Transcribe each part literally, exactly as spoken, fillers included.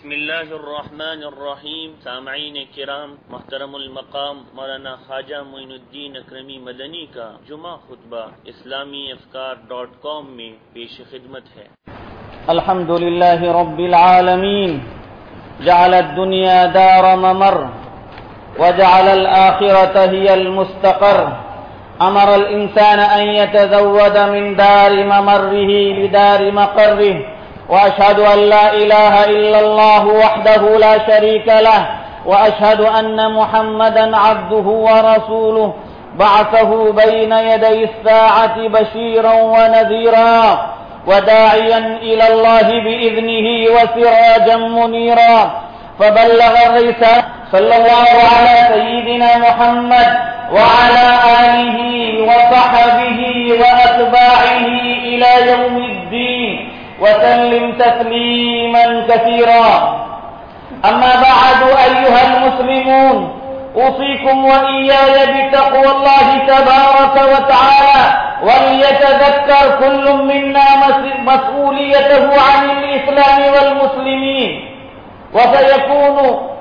बिस्मिल्लाहिर्रहमानिर्रहीम। सामईन किराम, मोहतरम मकाम मौलाना ख्वाजा मोइनुद्दीन अकरमी मदनी का जुमा खुतबा इस्लामी अफकार डॉट कॉम में पेश खिदमत है। अल्हम्दुलिल्लाहि रब्बिल आलमीन, जअलद दुनिया दार ममर व जअलल आखिरत हियल मुस्तक़र। अमरल इंसान अन यतज़व्वद मिन दारि ममर्रिहि लिदारि मक़र्रिहि وأشهد أن لا إله إلا الله وحده لا شريك له وأشهد أن محمدا عبده ورسوله بعثه بين يدي الساعة بشيرا ونذيرا وداعيا إلى الله بإذنه وسراجا منيرا، فبلغ الرسالة صلى الله على سيدنا محمد وعلى آله وصحبه وأتباعه إلى يوم الدين وسلم تسليما كثيرا. أما بعد، أيها المسلمون، أوصيكم وإياي بتقوى الله تبارك وتعالى، وليتذكر كل منا مسؤوليته عن الإسلام والمسلمين. وسيكون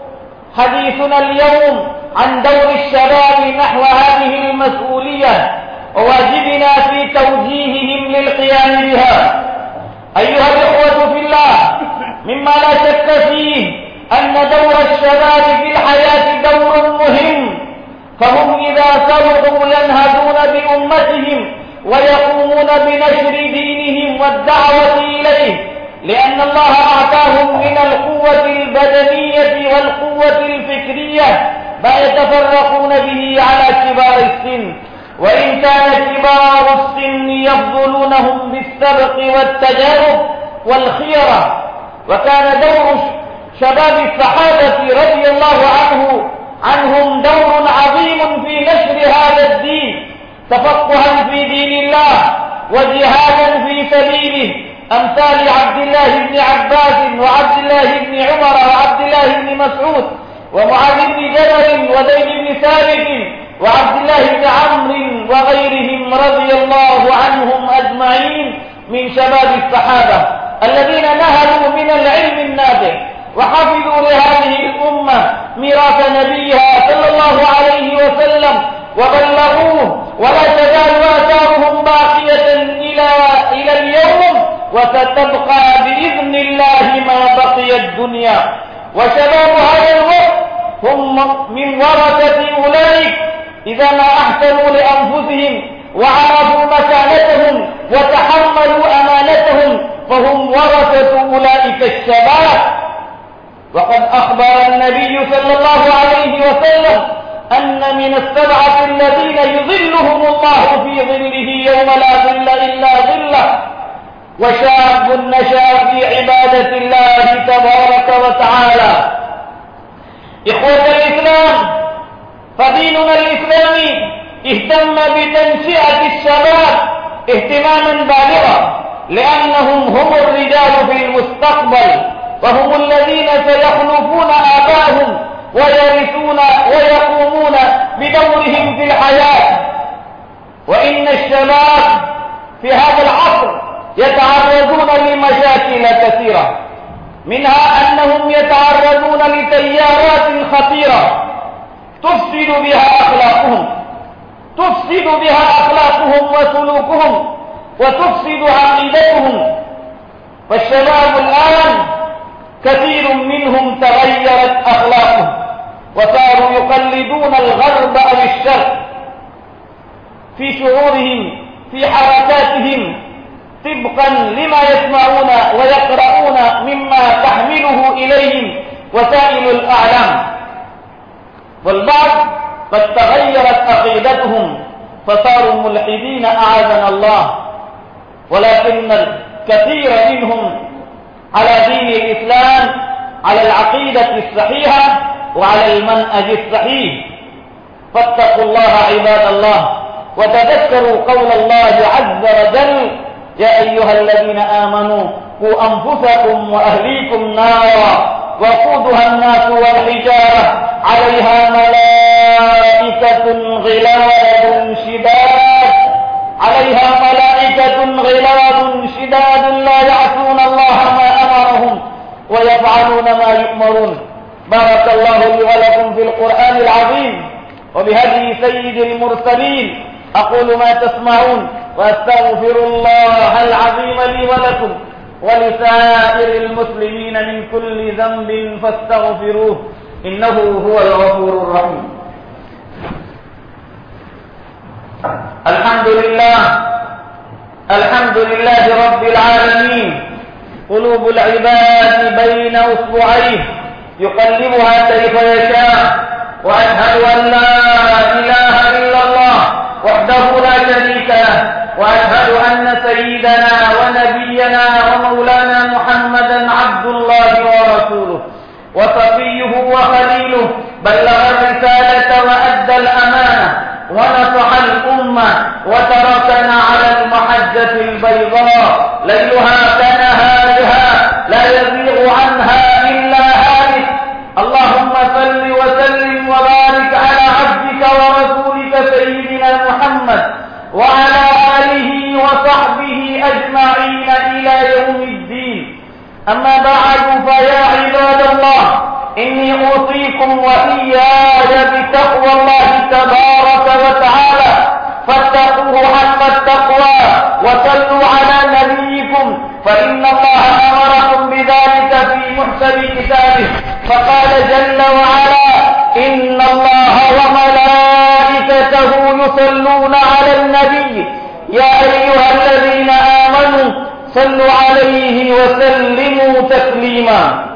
حديثنا اليوم عن دور الشباب نحو هذه المسؤولية وواجبنا في توجيههم للقيام بها. أيها الإخوة في الله، مما لا شك فيه أن دور الشباب في الحياة دور مهم، فهم إذا صلحوا ينهضون بأمتهم ويقومون بنشر دينهم والدعوة إليه، لأن الله أعطاهم من القوة البدنية والقوة الفكرية ما يتفرقون به على كبار السن، وإن كان كبار السن يفضلونهم بالسبق والتجارب والخيرة. وكان دور شباب الصحابة رضي الله عنه عنهم دور عظيم في نشر هذا الدين، تفقها في دين الله وجهادا في سبيله، أمثال عبد الله بن عباس وعبد الله بن عمر وعبد الله بن مسعود ومعاذ بن جبل وزيد بن ثابت وعبد الله بن عمرو وغيرهم رضي الله عنهم أجمعين من شباب الصحابة الذين نهلوا من العلم النافع وحفظوا لهذه الأمة ميراث نبيها صلى الله عليه وسلم وبلغوه، ولا تزال آثارهم باقية إلى إلى اليوم، وستبقى بإذن الله ما بقي الدنيا. وشباب هذا الوقت هم من ورثة أولئك إذا ما أحسنوا لأنفسهم وعرفوا مكانتهم وتحملوا أمانتهم، فهم ورثة أولئك الشباب. وقد أخبر النبي صلى الله عليه وسلم أن من السبعة الذين يظلهم الله في ظله يوم لا ظل إلا ظله، وشاب نشأ في عبادة الله تبارك وتعالى. إخوة الإسلام، فديننا الإسلامي اهتم بتنشئة الشباب اهتماما بالغا، لأنهم هم الرجال في المستقبل، وهم الذين سيخلفون آباءهم ويرثون ويقومون بدورهم في الحياة. وإن الشباب في هذا العصر يتعرضون لمشاكل كثيرة، منها أنهم يتعرضون لتيارات خطيرة تفسد بها أخلاقهم تفسد بها أخلاقهم وسلوكهم وتفسد عقيدتهم. فالشباب الآن كثير منهم تغيرت أخلاقهم وصاروا يقلدون الغرب أو الشرق في شعورهم في حركاتهم طبقا لما يسمعون ويقرؤون مما تحمله إليهم وسائل الأعلام. والبعض قد تغيرت عقيدتهم فصاروا ملحدين أعاذنا الله، ولكن الكثير منهم على دين الإسلام، على العقيدة الصحيحة وعلى المنهج الصحيح. فاتقوا الله عباد الله، وتذكروا قول الله عز وجل: يا أيها الذين آمنوا قوا أنفسكم وأهليكم نارا وقودها الناس والحجارة عليها ملائكة غلاظ شداد عليها ملائكة غلاظ شداد لا يعصون الله ما أمرهم ويفعلون ما يؤمرون. بارك الله لي ولكم في القرآن العظيم وبهدي سيد المرسلين. أقول ما تسمعون وأستغفر الله العظيم لي ولكم ولسائر المسلمين من كل ذنب فاستغفروه إنه هو الغفور الرحيم. الحمد لله الحمد لله رب العالمين. قلوب العباد بين أصبعيه يقلبها كيف يشاء. وأشهد أن لا إله إلا الله وحده لا شريك له، وأشهد أن سيدنا ونبينا ومولانا محمدا عبد الله ورسوله وصفيه وخليله، بلغ الرسالة وأدى الأمانة ونصح الأمة وتركنا على المحجة البيضاء ليلها كنهارها لا يزيغ عنها إلا هالك. اللهم صل وسلم وبارك على عبدك ورسولك سيدنا محمد وعلى آله وصحبه أجمعين إلى يوم الدين. أما بعد، فيا عباد الله، إني أوصيكم وإياي بتقوى الله تبارك وتعالى، فاتقوه حق التقوى وصلوا على نبيكم، فإن الله أمركم بذلك في محكم كتابه، فقال جل وعلا: إن الله وملائكته يصلون على النبي يا أيها الذين آمنوا صلوا عليه وسلموا تسليما.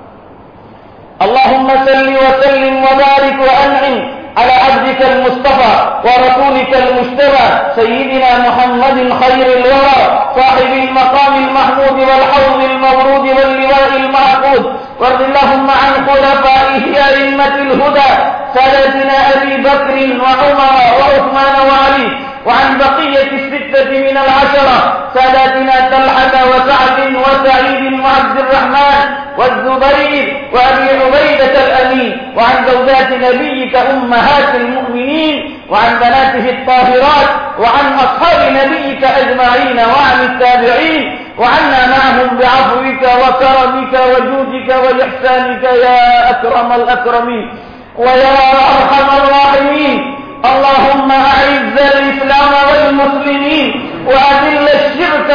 اللهم صل وسلم وبارك وأنعم على عبدك المصطفى ورسولك المجتبى سيدنا محمد خير الورى صاحب المقام المحمود والحوض المورود واللواء المحفوظ. وارض اللهم عن خلفائه أئمة الهدى سادتنا أبي بكر وعمر وعثمان وعلي، وعن بقية الستة من العشرة ساداتنا طلحة وسعد وسعيد وعبد الرحمن والزبير وأبي عبيدة الأمين، وعن زوجات نبيك أمهات المؤمنين، وعن بناته الطاهرات، وعن أصحاب نبيك أجمعين، وعن التابعين، وعنا معهم بعفوك وكرمك وجودك وإحسانك يا أكرم الأكرمين ويا أرحم الراحمين. اللهم أعز الإسلام والمسلمين وأذل الشرك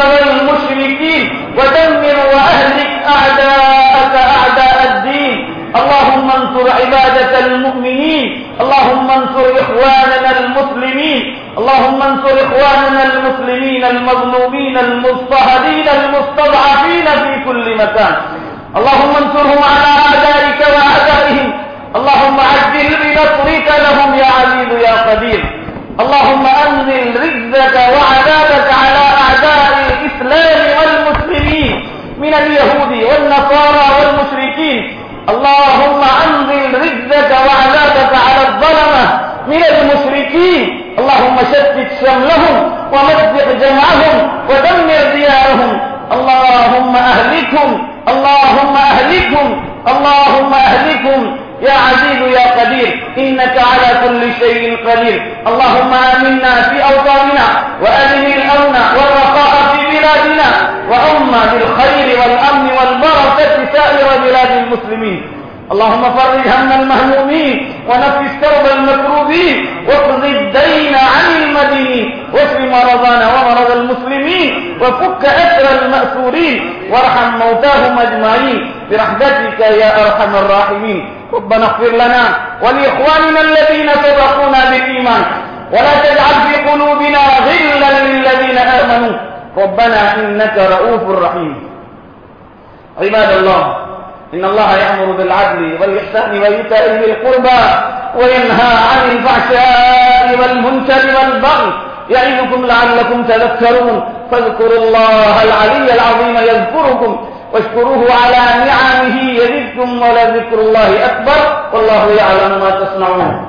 والمشركين ودمر وأهلك أعداءك أعداء الدين. اللهم انصر عبادك المؤمنين، اللهم انصر إخواننا المسلمين، اللهم انصر إخواننا المسلمين المظلومين المضطهدين المستضعفين في كل مكان. اللهم انصرهم على أعدائك وأعدائهم. اللهم عجل بنصرك لهم يا عزيز يا قدير. اللهم أنزل رجزك وعذابك على أعداء الإسلام والمسلمين من اليهود والنصارى والمشركين. اللهم أنزل رجزك وعذابك على الظلمة من المشركين. اللهم شتت شملهم ومزق جمعهم ودمر ديارهم. اللهم أهلكهم اللهم أهلكهم اللهم أهلكهم يا عزيز يا قدير، إنك على كل شيء قدير. اللهم آمنا في أوطاننا وأدم الأمن والرخاء في بلادنا، وأم بالخير والأمن والبركة سائر بلاد المسلمين. اللهم فرج هم المهمومين ونفس كرب المكروبين واقض الدين عن المدينين واشف مرضانا ومرض المسلمين وفك أسر المأسورين وارحم موتاهم أجمعين برحمتك يا أرحم الراحمين. ربنا اغفر لنا ولإخواننا الذين سبقونا بالإيمان ولا تجعل في قلوبنا غلا للذين آمنوا ربنا إنك رؤوف رحيم. عباد الله، إن الله يأمر بالعدل والإحسان وإيتاء ذي القربى وينهى عن الفحشاء والمنكر والبغي يعظكم لعلكم تذكرون. فاذكروا الله العلي العظيم يذكركم واشكروه على نعمه يزدكم ولذكر الله أكبر والله يعلم ما تصنعون.